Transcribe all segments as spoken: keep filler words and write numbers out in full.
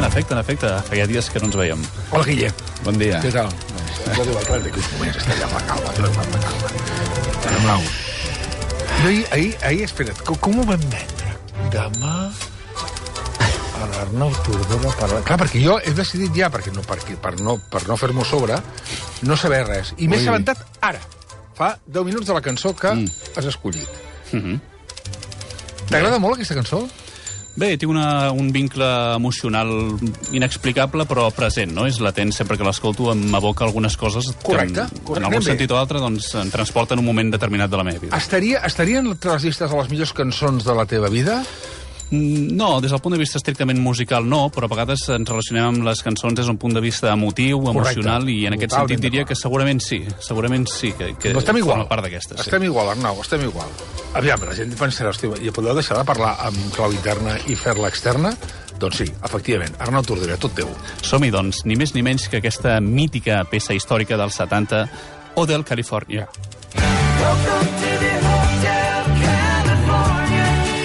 efecte, en efecte. Feia dies que no ens veiem. Hola, Guille. Bon dia. Què tal? Jo dic, clar, d'aquí uns moments està allà la calma, la calma, la calma. Blau. Jo ahir, ahir, ahir, espera't, com, com ho vam vendre? Demà a l'Arnau Tordera parlar... Clar, perquè jo he decidit ja, perquè no, perquè, per no, per no fer-m'ho sobre, no saber res. I m'he assabentat ara. Fa deu minuts de la cançó que mm. has escollit. Mm-hmm. T'agrada molt aquesta cançó? Bé, té una, un vincle emocional inexplicable, però present, no? És latent, sempre que l'escolto m'aboca algunes coses correcte, que en, correcte. en algun sentit o altre doncs, em transporten un moment determinat de la meva vida. Estaria, estarien entre les llistes de les millors cançons de la teva vida? No, des del punt de vista estrictament musical no, però a vegades ens relacionem amb les cançons des d'un punt de vista emotiu, emocional, correcte. I en aquest sentit diria que segurament sí, segurament sí, que, que forma part d'aquestes. Estem sí. igual, Arnau, estem igual. Aviam, la gent pensarà, hòstia, i podeu deixar de parlar amb clau interna i fer-la externa? Doncs sí, efectivament, Arnau Tordera, tot teu. Som-hi, doncs, ni més ni menys que aquesta mítica peça històrica dels setanta, Hotel California. Welcome to the Hotel California.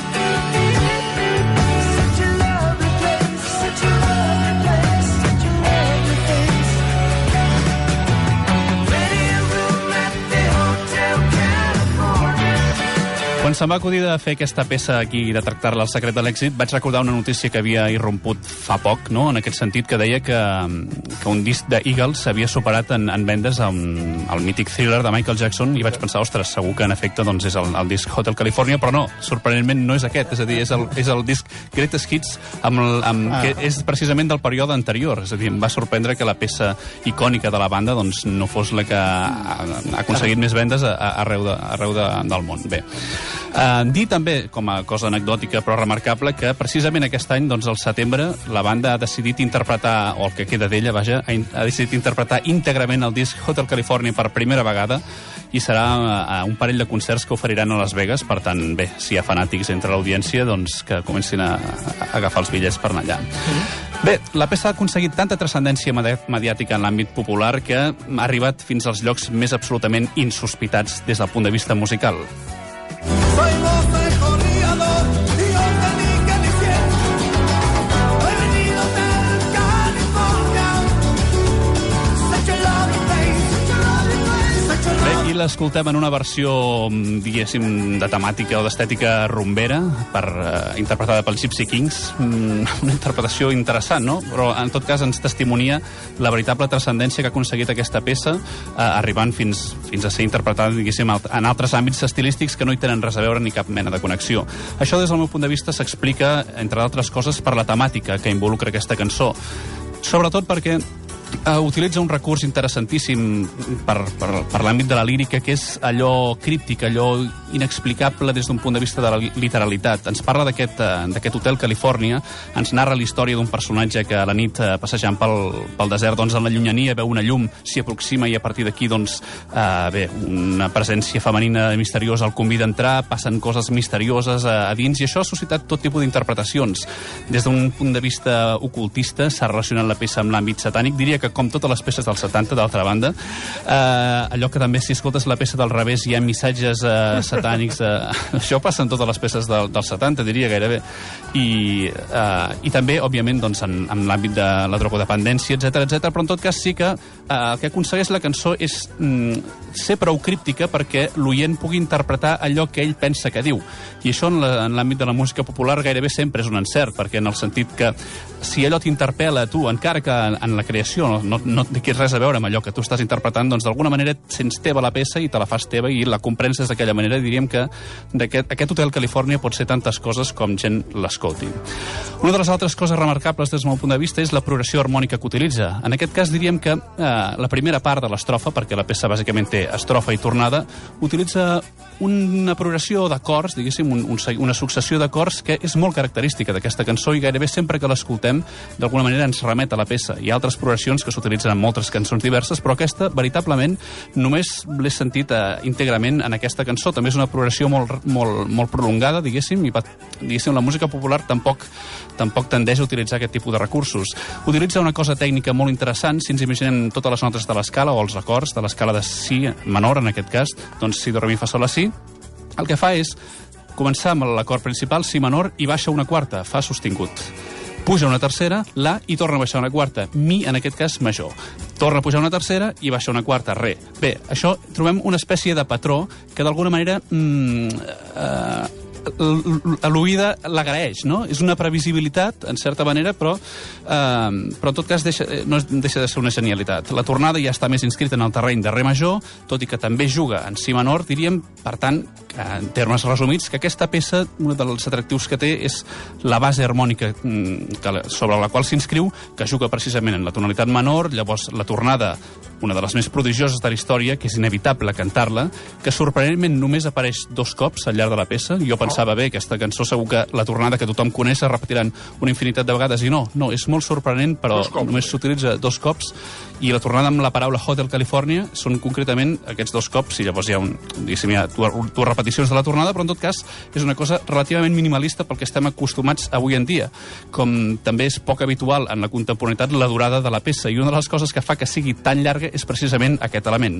Such a lovely place, such a lovely place, such a lovely place. Ready a room at the Hotel California. Quan se'm va acudir de fer aquesta peça aquí i de tractar-la al secret de l'èxit, vaig recordar una notícia que havia irromput fa poc, no? En aquest sentit, que deia que, que un disc de Eagles s'havia superat en, en vendes amb el mític Thriller de Michael Jackson, i vaig pensar, ostres, segur que en efecte doncs, és el, el disc Hotel California, però no, sorprenentment no és aquest, és a dir, és el, és el disc Greatest Hits, amb, amb, ah. que és precisament del període anterior, és a dir, em va sorprendre que la peça icònica de la banda doncs, no fos la que ha, ha aconseguit ah. més vendes a, a, arreu, de, arreu de, del món. Bé. Uh, dir també, com a cosa anecdòtica però remarcable, que precisament aquest any, doncs al setembre, la banda ha decidit interpretar, o el que queda d'ella, vaja, ha, ha decidit interpretar íntegrament el disc Hotel California per primera vegada, i serà uh, un parell de concerts que oferiran a Las Vegas. Per tant, bé, si hi ha fanàtics entre l'audiència, doncs que comencin a, a agafar els bitllets per anar allà. Mm-hmm. Bé, la peça ha aconseguit tanta transcendència mediàtica en l'àmbit popular que ha arribat fins als llocs més absolutament insospitats des del punt de vista musical. Soy voz de corriador y yo tení que me siento. He venido del California. Such a lovely place, such a lovely place, such a lovely place. Bé, aquí l'escoltem en una versió, diguéssim, de temàtica o d'estètica rumbera, per, uh, interpretada pels Gypsy Kings. Mm, una interpretació interessant, no? Però en tot cas ens testimonia la veritable transcendència que ha aconseguit aquesta peça, uh, arribant fins, fins a ser interpretada, diguéssim, en altres àmbits estilístics que no hi tenen res a veure ni cap mena de connexió. Això, des del meu punt de vista, s'explica, entre altres coses, per la temàtica que involucra aquesta cançó. Sobretot perquè Uh, utilitza un recurs interessantíssim per, per, per l'àmbit de la lírica, que és allò críptic, allò inexplicable des d'un punt de vista de la literalitat. Ens parla d'aquest uh, d'aquest Hotel California, ens narra la història d'un personatge que a la nit, uh, passejant pel, pel desert, doncs, en la llunyania veu una llum, s'hi aproxima, i a partir d'aquí, doncs, uh, bé, una presència femenina misteriosa el convida a entrar, passen coses misterioses a, a dins, i això ha suscitat tot tipus d'interpretacions. Des d'un punt de vista ocultista s'ha relacionat la peça amb l'àmbit satànic. Diria que, com totes les peces dels setanta, d'altra banda, eh, allò que també, si escoltes la peça del revés, hi ha missatges eh, satànics. Eh, això passa en totes les peces del, dels setanta, diria, gairebé. I, eh, i també, òbviament, doncs, en, en l'àmbit de la drogodependència, etcètera, etcètera. Però en tot cas sí que eh, el que aconsegueix la cançó és mm, ser prou críptica perquè l'oient pugui interpretar allò que ell pensa que diu. I això en l'àmbit de la música popular gairebé sempre és un encert, perquè en el sentit que si allò t'interpel·la a tu, encara que en, en la creació no, no, no té res a veure amb allò que tu estàs interpretant, doncs d'alguna manera sents teva la peça i te la fas teva i la comprens des d'aquella manera. Diríem que aquest, aquest Hotel California pot ser tantes coses com gent l'escolti. Una de les altres coses remarcables des del meu punt de vista és la progressió harmònica que utilitza. En aquest cas diríem que eh, la primera part de l'estrofa, perquè la peça bàsicament té estrofa i tornada, utilitza una progressió d'acords, diguéssim, un, un, una successió d'acords que és molt característica d'aquesta cançó, i gairebé sempre que l'escoltem d'alguna manera ens remet a la peça. Hi ha altres progressions que s'utilitzen en moltes cançons diverses, però aquesta, veritablement, només l'he sentit eh, íntegrament en aquesta cançó. També és una progressió molt, molt, molt prolongada, diguéssim, i diguéssim, la música popular tampoc, tampoc tendeix a utilitzar aquest tipus de recursos. Utilitza una cosa tècnica molt interessant. Si ens imaginem totes les notes de l'escala o els acords de l'escala de si menor, en aquest cas, doncs si, do, re, mi, fa, sol, la, si, el que fa és començar amb l'acord principal, si menor, i baixa una quarta, fa sostingut. puja una tercera, la, i torna a baixar una quarta, mi, en aquest cas, major. Torna a pujar una tercera i baixa una quarta, re. Bé, això trobem una espècie de patró que d'alguna manera mm, eh, l'oïda l'agraeix, no? És una previsibilitat, en certa manera, però, eh, però en tot cas deixa, no deixa de ser una genialitat. La tornada ja està més inscrita en el terreny de re major, tot i que també juga en si menor, diríem, per tant, en termes resumits, que aquesta peça, un dels atractius que té és la base harmònica que, sobre la qual s'inscriu, que juga precisament en la tonalitat menor, llavors la tornada, una de les més prodigioses de la història, que és inevitable cantar-la, que sorprenentment només apareix dos cops al llarg de la peça. Jo pensava, bé, aquesta cançó segur que la tornada que tothom coneix es repetiran una infinitat de vegades, i no, no, és molt sorprenent, però només s'utilitza dos cops, i la tornada amb la paraula Hotel California són concretament aquests dos cops, i llavors hi ha, un, diguéssim, hi ha dues repeticions de la tornada, però en tot cas és una cosa relativament minimalista pel que estem acostumats avui en dia, com també és poc habitual en la contemporaneitat la durada de la peça, i una de les coses que fa que sigui tan llarga és precisament aquest element.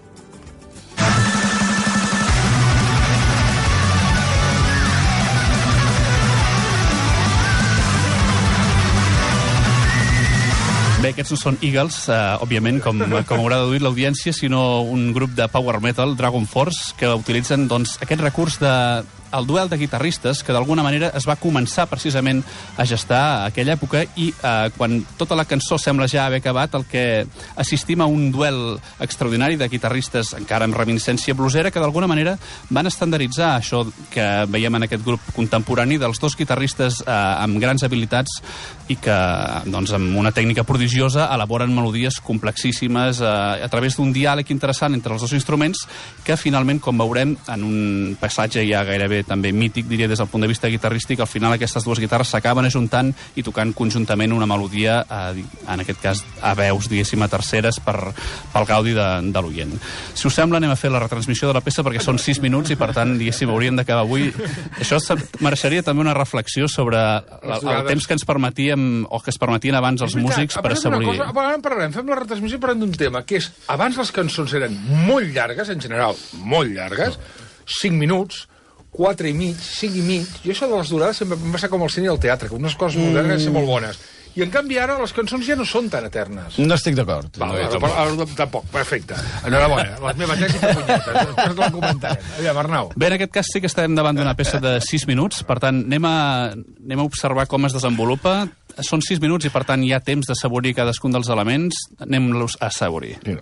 Bé, aquests no són Eagles, eh, òbviament, com, com haurà deduït l'audiència, sinó un grup de power metal, Dragon Force, que utilitzen doncs, aquest recurs de el duel de guitarristes, que d'alguna manera es va començar precisament a gestar a aquella època, i eh, quan tota la cançó sembla ja haver acabat, el que assistim a un duel extraordinari de guitarristes encara amb reminiscència blusera, que d'alguna manera van estandarditzar això que veiem en aquest grup contemporani dels dos guitarristes eh, amb grans habilitats i que, doncs, amb una tècnica prodigiosa elaboren melodies complexíssimes eh, a través d'un diàleg interessant entre els dos instruments, que finalment, com veurem, en un passatge ja gairebé també mític, diria, des del punt de vista guitarrístic, al final aquestes dues guitarres s'acaben ajuntant i tocant conjuntament una melodia, eh, en aquest cas a veus, diguéssim, a terceres per, pel gaudi de, de l'oient. Si us sembla, anem a fer la retransmissió de la peça, perquè són sis minuts i, per tant, diguéssim, hauríem d'acabar avui. Això mereixeria també una reflexió sobre el, el temps que ens permetíem, o que es permetien abans els músics per assaborir. Ara en parlarem, fem la retransmissió parlant d'un tema, que és, abans les cançons eren molt llargues, en general, molt llargues, cinc minuts, quatre i mig, cinc i mig, i això de les durades sempre em passa com al cine i al teatre, que unes coses molt llargues són molt bones. I, en canvi, ara les cançons ja no són tan eternes. No estic d'acord. No, no, tampoc, perfecte. Enhorabona, les meves èxits de punyetes, després la comentarem. Aviam, Arnau. Bé, en aquest cas sí que estem davant d'una peça de sis minuts, per tant, anem a, anem a observar com es desenvolupa. Són sis minuts i, per tant, hi ha temps d'assaborir cadascun dels elements. Anem-los a assaborir. Sí, no.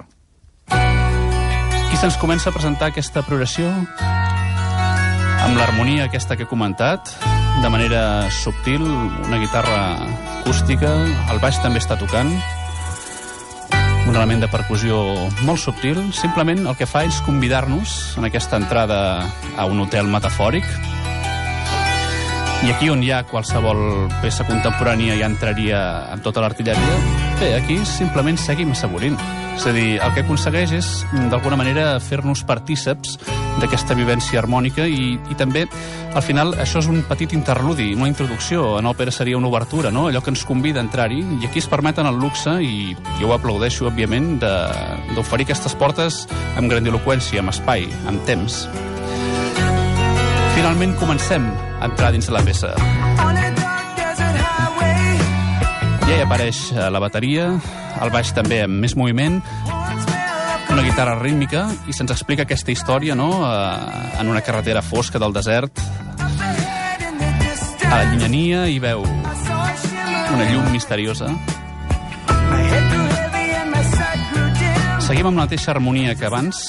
Qui se'ns comença a presentar aquesta progressió? Amb l'harmonia aquesta que he comentat, de manera subtil, una guitarra acústica, el baix també està tocant, un element de percussió molt subtil, simplement el que fa és convidar-nos en aquesta entrada a un hotel metafòric, i aquí on hi ha qualsevol peça contemporània ja entraria amb tota l'artilleria, bé, aquí simplement seguim assaborint. És a dir, el que aconsegueix és, d'alguna manera, fer-nos partíceps d'aquesta vivència harmònica i, i també, al final, això és un petit interludi, una introducció. En òpera seria una obertura, no? Allò que ens convida a entrar-hi, i aquí es permeten el luxe, i jo ho aplaudeixo, òbviament, d'oferir aquestes portes amb grandiloqüència, amb espai, amb temps. Finalment comencem a entrar dins la peça. Ja hi apareix la bateria, el baix també amb més moviment, una guitarra rítmica, i se'ns explica aquesta història, no?, en una carretera fosca del desert. A la llunyania hi veu una llum misteriosa. Seguim amb la mateixa harmonia que abans,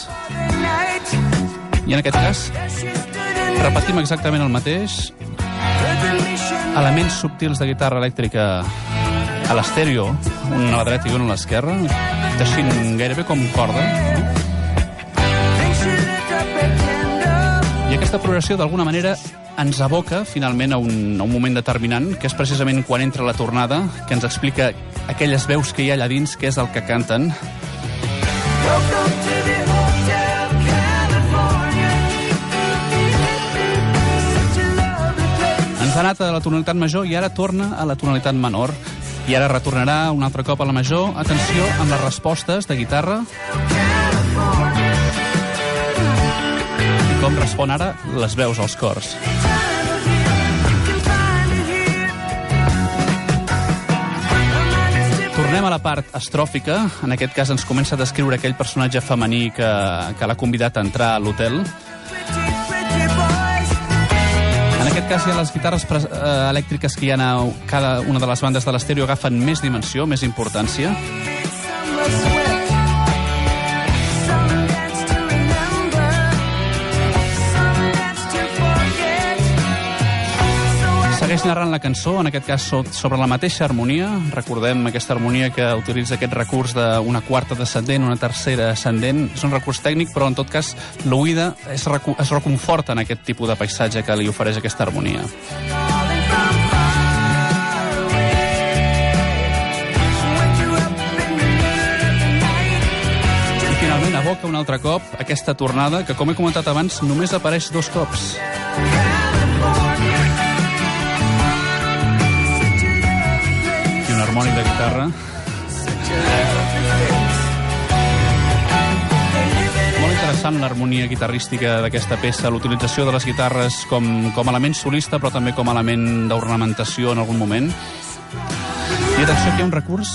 i en aquest cas repetim exactament el mateix, elements subtils de guitarra elèctrica a l'estèreo, un a la dreta i un a l'esquerra, teixint gairebé com corda. I aquesta progressió, d'alguna manera, ens aboca, finalment, a un, a un moment determinant, que és precisament quan entra la tornada, que ens explica aquelles veus que hi ha allà dins, que és el que canten. Ens ha anat a la tonalitat major i ara torna a la tonalitat menor. I ara retornarà un altre cop a la major. Atenció amb les respostes de guitarra. I com respon ara les veus als cors. Tornem a la part estròfica. En aquest cas ens comença a descriure aquell personatge femení que, que l'ha convidat a entrar a l'hotel. En aquest cas, ja les guitarres eh, elèctriques que hi ha a cada una de les bandes de l'estèreo agafen més dimensió, més importància. Segueix narrant la cançó, en aquest cas sobre la mateixa harmonia. Recordem aquesta harmonia que utilitza aquest recurs d'una quarta descendent, una tercera ascendent. És un recurs tècnic, però en tot cas l'oïda es, recu es reconforta en aquest tipus de paisatge que li ofereix aquesta harmonia. I finalment aboca un altre cop aquesta tornada que, com he comentat abans, només apareix dos cops. Un harmònic de guitarra. Molt interessant l'harmonia guitarrística d'aquesta peça, l'utilització de les guitarres com, com a element solista, però també com a element d'ornamentació en algun moment. I atenció, aquí hi ha un recurs.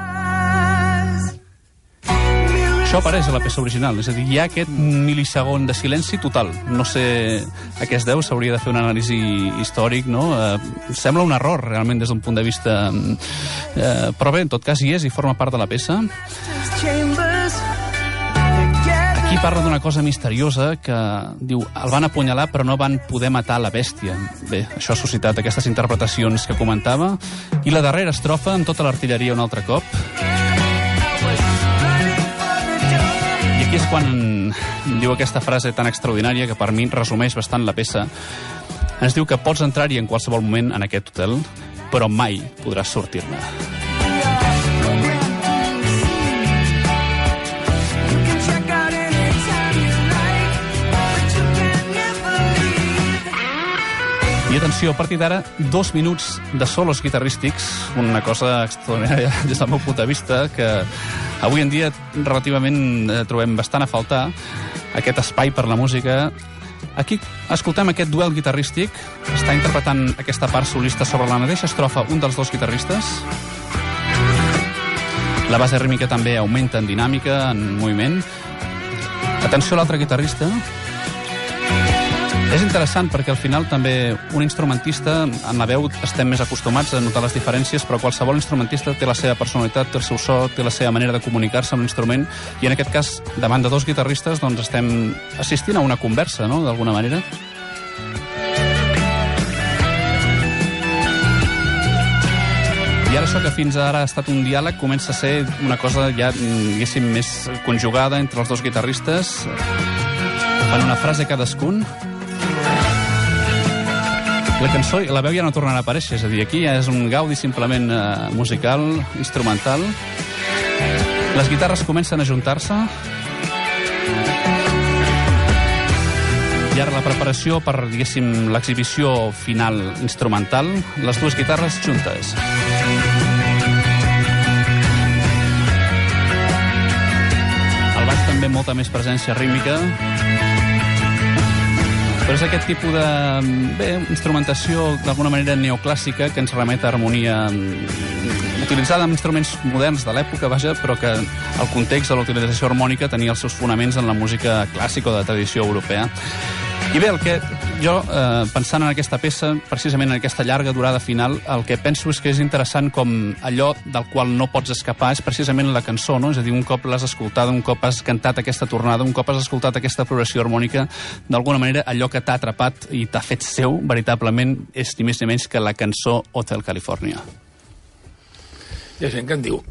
Això apareix a la peça original, és a dir, hi ha aquest milisegon de silenci total. No sé a què es deu, s'hauria de fer un anàlisi històric, no? Eh, sembla un error, realment, des d'un punt de vista... Eh, però bé, en tot cas, hi és i forma part de la peça. Aquí parla d'una cosa misteriosa que diu, el van apunyalar però no van poder matar la bèstia. Bé, això ha suscitat aquestes interpretacions que comentava. I la darrera estrofa, amb tota l'artilleria un altre cop. I aquí és quan diu aquesta frase tan extraordinària que per mi resumeix bastant la peça. Ens diu que pots entrar-hi en qualsevol moment en aquest hotel, però mai podràs sortir-ne. I atenció, a partir d'ara, dos minuts de solos guitarrístics, una cosa extraordinària des del meu punt de vista, que avui en dia relativament eh, trobem bastant a faltar, aquest espai per la música. Aquí escoltem aquest duel guitarrístic, està interpretant aquesta part solista sobre la mateixa estrofa un dels dos guitarristes. La base rítmica també augmenta en dinàmica, en moviment. Atenció a l'altre guitarrista. És interessant perquè al final també un instrumentista, en la veu estem més acostumats a notar les diferències, però qualsevol instrumentista té la seva personalitat, té el seu so, té la seva manera de comunicar-se amb l'instrument, i en aquest cas, davant de dos guitarristes, doncs estem assistint a una conversa, no?, d'alguna manera. I ara això que fins ara ha estat un diàleg comença a ser una cosa ja, diguéssim, més conjugada entre els dos guitarristes. Fan una frase cadascun. La cançó i la veu ja no tornarà a aparèixer, és a dir, aquí ja és un gaudi simplement eh, musical, instrumental. Les guitarres comencen a ajuntar-se. I ara la preparació per, diguéssim, l'exhibició final instrumental, les dues guitarres juntes. Al baix també molta més presència rítmica. Però és aquest tipus de bé, instrumentació d'alguna manera neoclàssica que ens remet a harmonia utilitzada amb instruments moderns de l'època, vaja, però que el context de la utilització harmònica tenia els seus fonaments en la música clàssica o de tradició europea. I bé, el que jo, eh, pensant en aquesta peça, precisament en aquesta llarga durada final, el que penso és que és interessant com allò del qual no pots escapar és precisament la cançó, no? És a dir, un cop l'has escoltada, un cop has cantat aquesta tornada, un cop has escoltat aquesta progressió harmònica, d'alguna manera allò que t'ha atrapat i t'ha fet seu, veritablement, és ni més ni menys que la cançó Hotel California. Hi ha gent que en diu...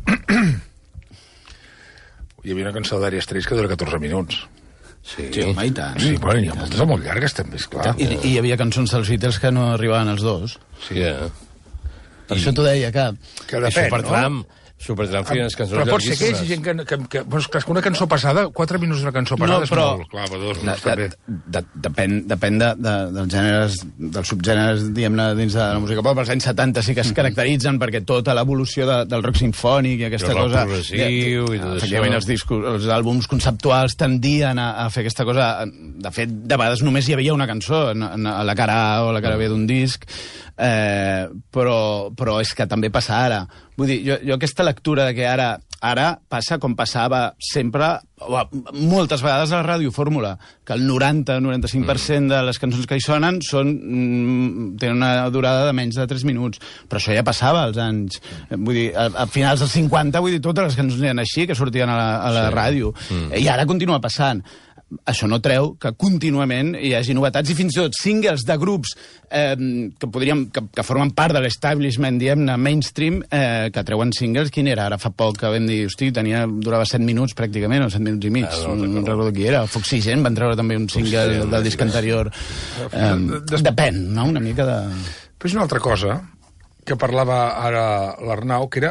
Hi havia una cançó d'Ària Straits que dura catorze minuts. Sí, sí, home, i tant. Sí, bueno, hi ha moltes molt llargues, també, esclar. I, I hi havia cançons dels Beatles que no arribaven els dos. Sí, eh? Per I... això t'ho deia, que... Que depèn, Supertram, no? Supertram feien les cançons però pot ser que hi hagi gent que... que, que doncs, que una cançó passada, quatre minuts d'una cançó passada no, però, és molt... Clar, però dos minuts de, també. De, de, depèn depèn de, de, dels gèneres, dels subgèneres, diguem-ne, dins de la música pop. Els anys setanta sí que es caracteritzen perquè tota l'evolució de, del rock sinfònic i aquesta I el rock cosa... progressiu i tot això. Efectivament, els, discos, els àlbums conceptuals tendien a, a fer aquesta cosa... De fet, de vegades només hi havia una cançó a la cara A o a la cara B d'un disc. Eh, però, però és que també passa ara. Vull dir, jo, jo aquesta lectura de que ara, ara passa com passava sempre, o moltes vegades a la radiofórmula, que el noranta noranta-cinc per cent de les cançons que hi sonen són, mm, tenen una durada de menys de tres minuts. Però això ja passava als anys... Vull dir, a, a finals dels cinquanta, vull dir, totes les cançons eren així, que sortien a la, a la sí. ràdio. Mm. I ara continua passant. Això no treu que contínuament hi hagi novetats i fins i tot singles de grups eh, que, podríem, que, que formen part de l'establishment, diguem-ne, mainstream, eh, que treuen singles. Quin era? Ara fa poc que vam dir, hosti, tenia, durava set minuts pràcticament, o set minuts i mig. Ah, no, no recordo qui era. Foxygen van treure també un single Foxygen, del disc anterior. Eh, depèn, no?, una mica de... Però és una altra cosa que parlava ara l'Arnau, que era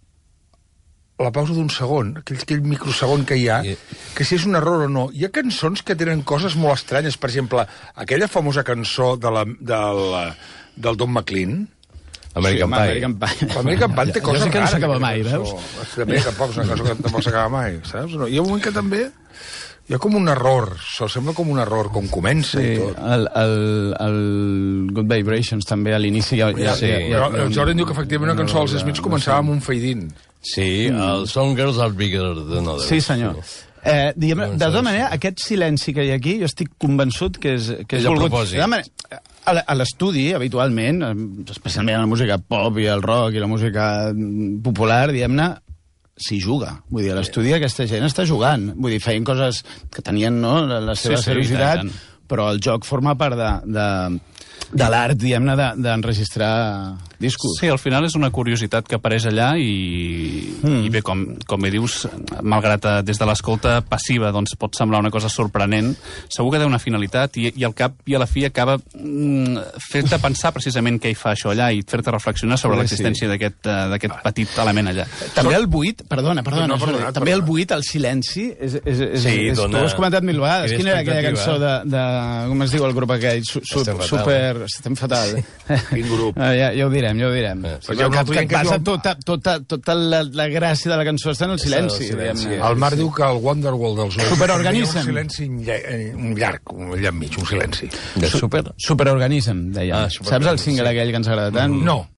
la pausa d'un segon, aquell, aquell microsegon que hi ha, que si és un error o no. Hi ha cançons que tenen coses molt estranyes. Per exemple, aquella famosa cançó de la, del, del Don McLean, American sí, Pie. American Pie. American Pie té coses rares. Jo sé que no s'acaba mai, veus? També, tampoc és una cosa que tampoc s'acaba mai, saps? No? Hi ha un moment que també hi ha com un error, se'l sembla com un error, com comença sí, i tot. El, el, el Good Vibrations també a l'inici... Ja, ja, sí, ja, ja, però el Jordan diu que efectivament una cançó dels Smiths començava amb un fade-in. Sí, el Some Girls Are Bigger Than Others. Sí, senyor. Eh, diguem, de tota manera, aquest silenci que hi ha aquí, jo estic convençut que és, que és, és volgut. Manera, a l'estudi, habitualment, especialment a la música pop i el rock i la música popular, diguem-ne, s'hi juga. Vull dir, a l'estudi aquesta gent està jugant. Vull dir, feien coses que tenien, no?, la seva sí, seriositat, sí, però el joc forma part de, de, de l'art, diguem-ne, d'enregistrar discos. Sí, al final és una curiositat que apareix allà i, mm. i bé, com, com bé dius, malgrat des de l'escolta passiva doncs pot semblar una cosa sorprenent, segur que té una finalitat i, i al cap i a la fi acaba mm, fent-te pensar precisament què hi fa això allà i fer-te reflexionar sobre sí, l'existència sí. d'aquest petit element allà. També el buit, perdona, perdona, no, perdona, perdona també el buit, el silenci, és, és, és, sí, és, dona, tu has comentat mil vegades. Quina era aquella cançó de, de, com es diu el grup aquell? Su, su, estem super... Estem fatal. Quin grup? Ja, ja ho direm, ja ho direm. Eh, sí, que, que, que passa tota, tota, tota la, la gràcia de la cançó està en el silenci. El, silenci, el Marc diu que el Wonderwall dels Oasis Superorganism. Un silenci un llarg, un llarg mig, un silenci. Super, Superorganism, deia. Ah, Saps el single aquell que ens agrada tant? No.